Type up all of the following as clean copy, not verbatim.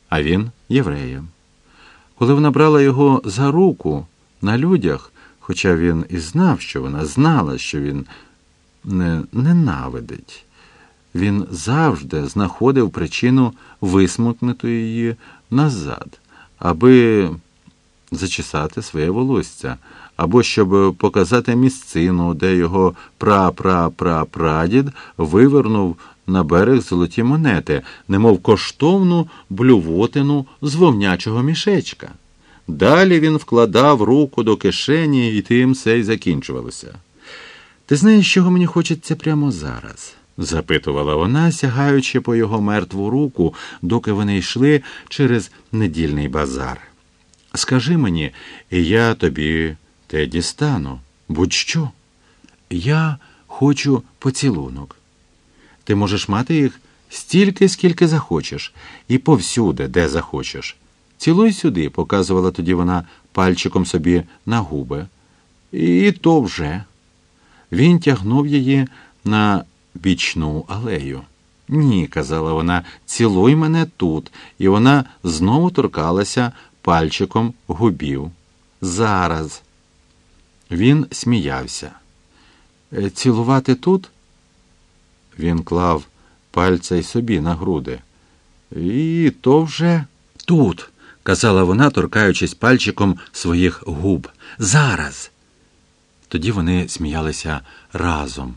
а він євреєм. Коли вона брала його за руку на людях, хоча він і знав, що вона знала, що він не ненавидить, він завжди знаходив причину висмикнути її назад, аби зачесати своє волосся, або щоб показати місцину, де його пра-пра-пра-прадід вивернув на берег золоті монети, немов коштовну блювотину з вовнячого мішечка. Далі він вкладав руку до кишені, і тим все й закінчувалося. «Ти знаєш, чого мені хочеться прямо зараз?» – запитувала вона, сягаючи по його мертву руку, доки вони йшли через недільний базар. «Скажи мені, і я тобі те дістану. Будь-що. Я хочу поцілунок. Ти можеш мати їх стільки, скільки захочеш, і повсюди, де захочеш. Цілуй сюди», – показувала тоді вона пальчиком собі на губи. «І то вже». Він тягнув її на бічну алею. «Ні», – казала вона, – «цілуй мене тут». І вона знову торкалася пальчиком губів. «Зараз». Він сміявся. «Цілувати тут?» Він клав пальця й собі на груди. «І то вже тут», – казала вона, торкаючись пальчиком своїх губ. «Зараз». Тоді вони сміялися разом,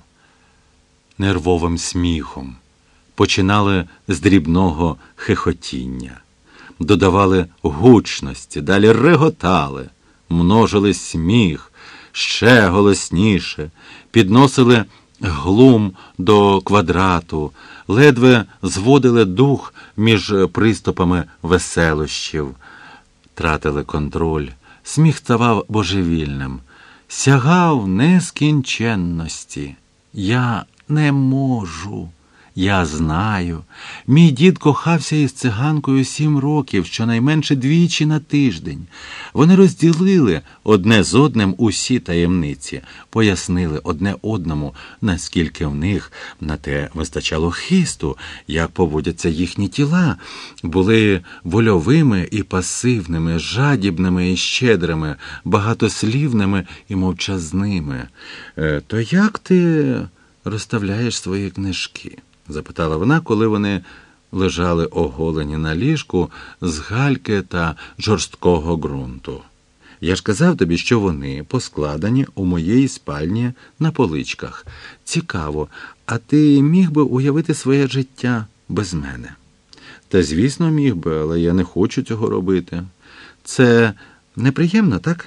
нервовим сміхом, починали з дрібного хихотіння, додавали гучності, далі реготали, множили сміх, ще голосніше, підносили глум до квадрату, ледве зводили дух між приступами веселощів, тратили контроль, сміх ставав божевільним, сягав нескінченності. «Я не можу. Я знаю. Мій дід кохався із циганкою 7 років, щонайменше 2 на тиждень. Вони розділили одне з одним усі таємниці, пояснили одне одному, наскільки в них на те вистачало хисту, як поводяться їхні тіла, були вольовими і пасивними, жадібними і щедрими, багатослівними і мовчазними. То як ти розставляєш свої книжки?» – запитала вона, коли вони лежали оголені на ліжку з гальки та жорсткого ґрунту. «Я ж казав тобі, що вони поскладені у моїй спальні на поличках. Цікаво, а ти міг би уявити своє життя без мене?» «Та, звісно, міг би, але я не хочу цього робити. Це неприємно, так?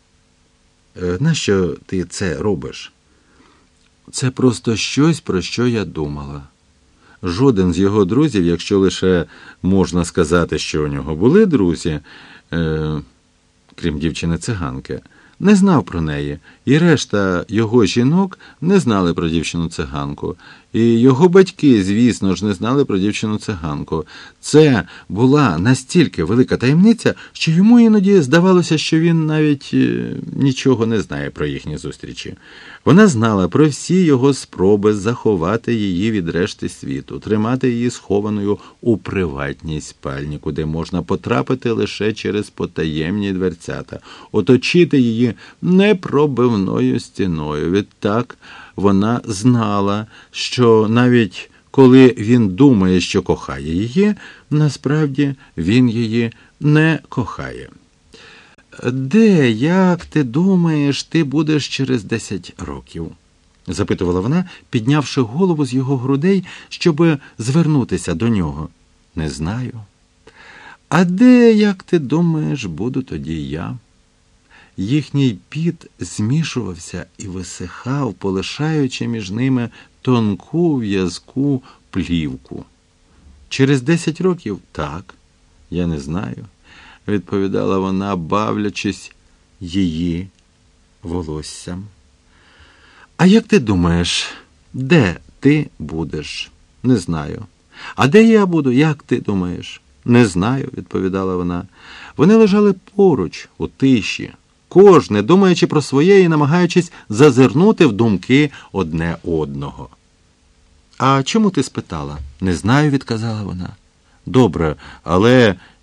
Нащо ти це робиш?» «Це просто щось, про що я думала. Жоден з його друзів, якщо лише можна сказати, що у нього були друзі, крім дівчини-циганки, не знав про неї, і решта його жінок не знали про дівчину-циганку. І його батьки, звісно ж, не знали про дівчину-циганку. Це була настільки велика таємниця, що йому іноді здавалося, що він навіть нічого не знає про їхні зустрічі. Вона знала про всі його спроби заховати її від решти світу, тримати її схованою у приватній спальні, куди можна потрапити лише через потаємні дверцята, оточити її непробивною стіною. Відтак вона знала, що навіть коли він думає, що кохає її, насправді він її не кохає. «Де, як ти думаєш, ти будеш через 10 років?» – запитувала вона, піднявши голову з його грудей, щоб звернутися до нього. «Не знаю». «А де, як ти думаєш, буду тоді я?» Їхній піт змішувався і висихав, полишаючи між ними тонку в'язку плівку. «Через 10 років? Так, я не знаю», – відповідала вона, бавлячись її волоссям. «А як ти думаєш, де ти будеш?» «Не знаю». «А де я буду, як ти думаєш?» «Не знаю», – відповідала вона. Вони лежали поруч, у тиші, кожне думаючи про своє і намагаючись зазирнути в думки одне одного. «А чому ти спитала?» «Не знаю», – відказала вона. «Добре, але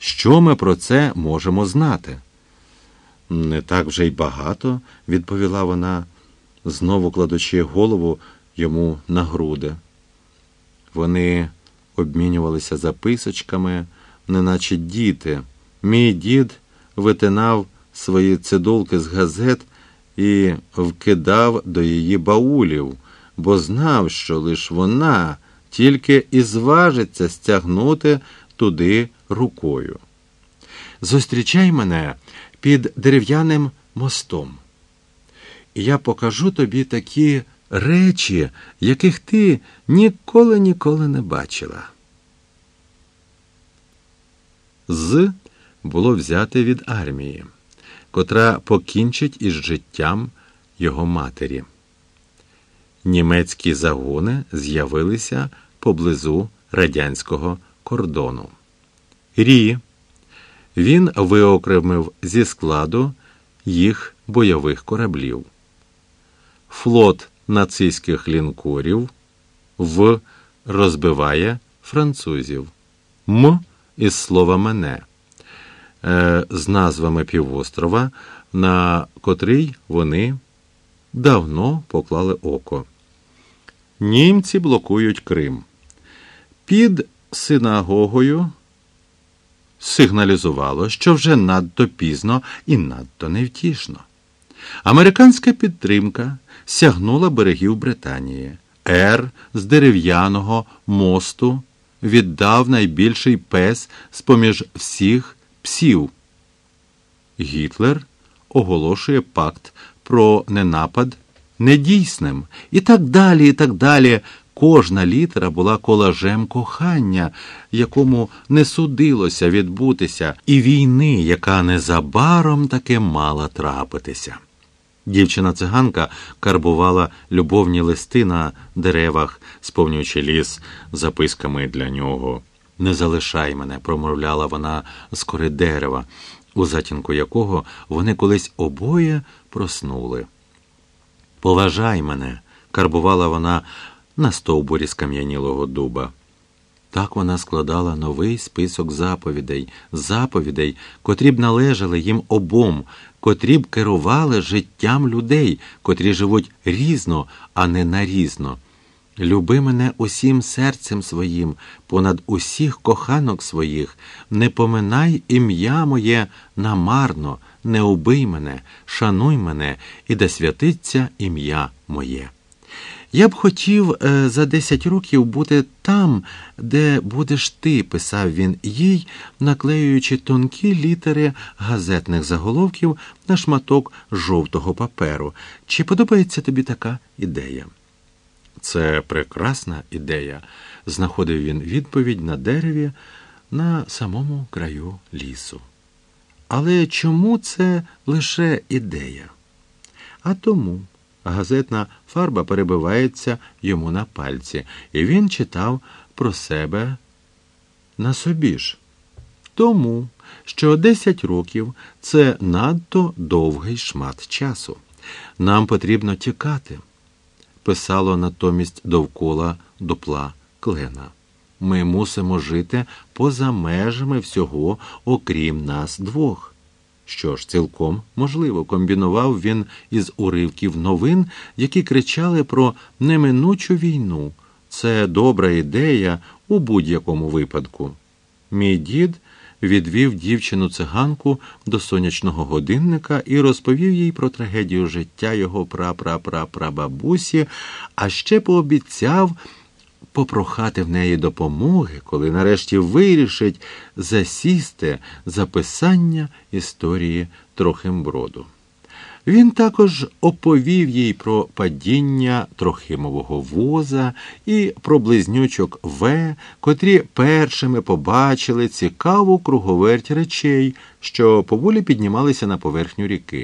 Що ми про це можемо знати? Не так вже й багато, відповіла вона, знову кладучи голову йому на груди. Вони обмінювалися записочками, неначе діти. Мій дід витинав свої цидулки з газет і вкидав до її баулів, бо знав, що лиш вона тільки і зважиться стягнути туди рукою. Зустрічай мене під дерев'яним мостом. І я покажу тобі такі речі, яких ти ніколи не бачила. «З» було взяте від армії, котра покінчить із життям його матері. Німецькі загони з'явилися поблизу радянського кордону. «Рі» він виокремив зі складу їх бойових кораблів. Флот нацистських лінкорів В розбиває французів. М із слова «мене» з назвами півострова, на котрий вони давно поклали око. Німці блокують Крим. Під синагогою сигналізувало, що вже надто пізно і надто невтішно. Американська підтримка сягнула берегів Британії. Р з дерев'яного мосту віддав найбільший пес з-поміж всіх псів. Гітлер оголошує пакт про ненапад недійсним. І так далі, і так далі. Кожна літера була колажем кохання, якому не судилося відбутися, і війни, яка незабаром таки мала трапитися. Дівчина-циганка карбувала любовні листи на деревах, сповнюючи ліс записками для нього. «Не залишай мене», – промовляла вона з кори дерева, у затінку якого вони колись обоє проснули. «Поважай мене», – карбувала вона на стовбурі скам'янілого дуба. Так вона складала новий список заповідей, котрі б належали їм обом, котрі б керували життям людей, котрі живуть різно, а не нарізно. «Люби мене усім серцем своїм, понад усіх коханок своїх, не поминай ім'я моє намарно, не убий мене, шануй мене, і да святиться ім'я моє». «Я б хотів за 10 років бути там, де будеш ти», – писав він їй, наклеюючи тонкі літери газетних заголовків на шматок жовтого паперу. «Чи подобається тобі така ідея?» «Це прекрасна ідея», – знаходив він відповідь на дереві на самому краю лісу. «Але чому це лише ідея?» «А тому». Газетна фарба перебивається йому на пальці, і він читав про себе на собі ж. «Тому, що 10 років – це надто довгий шмат часу. Нам потрібно тікати», – писало натомість довкола дупла клена. «Ми мусимо жити поза межами всього, окрім нас двох». Що ж, цілком можливо, комбінував він із уривків новин, які кричали про неминучу війну. Це добра ідея у будь-якому випадку. Мій дід відвів дівчину-циганку до сонячного годинника і розповів їй про трагедію життя його прапрапрапрабабусі, а ще пообіцяв попрохати в неї допомоги, коли нарешті вирішить засісти за писання історії Трохимброду. Він також оповів їй про падіння Трохимового воза і про близнючок В, котрі першими побачили цікаву круговерть речей, що поволі піднімалися на поверхню ріки.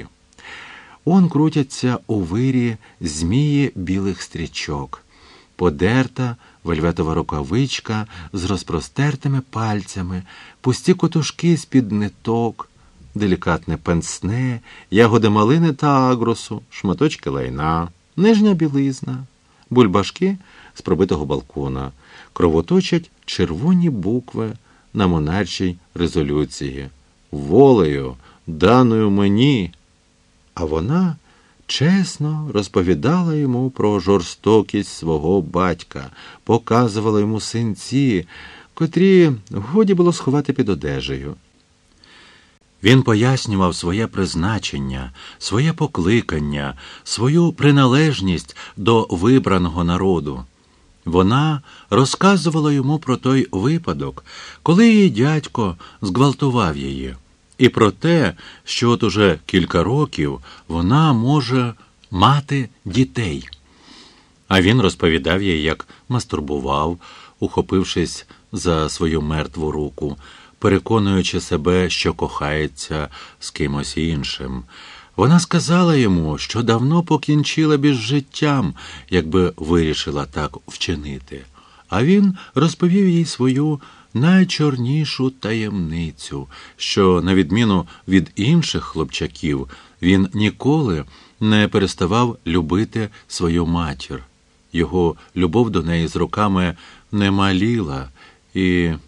Он крутяться у вирі змії білих стрічок, подерта вельветова рукавичка з розпростертими пальцями, пусті котушки з-під ниток, делікатне пенсне, ягоди малини та агросу, шматочки лайна, нижня білизна, бульбашки з пробитого балкона, кровоточать червоні букви на монаршій резолюції. Волею, даною мені. А вона чесно розповідала йому про жорстокість свого батька, показувала йому синці, котрі годі було сховати під одежею. Він пояснював своє призначення, своє покликання, свою приналежність до вибраного народу. Вона розказувала йому про той випадок, коли її дядько зґвалтував її, і про те, що от уже кілька років вона може мати дітей. А він розповідав їй, як мастурбував, ухопившись за свою мертву руку, переконуючи себе, що кохається з кимось іншим. Вона сказала йому, що давно покінчила б із життям, якби вирішила так вчинити. А він розповів їй свою найчорнішу таємницю, що, на відміну від інших хлопчаків, він ніколи не переставав любити свою матір. Його любов до неї з роками не маліла, і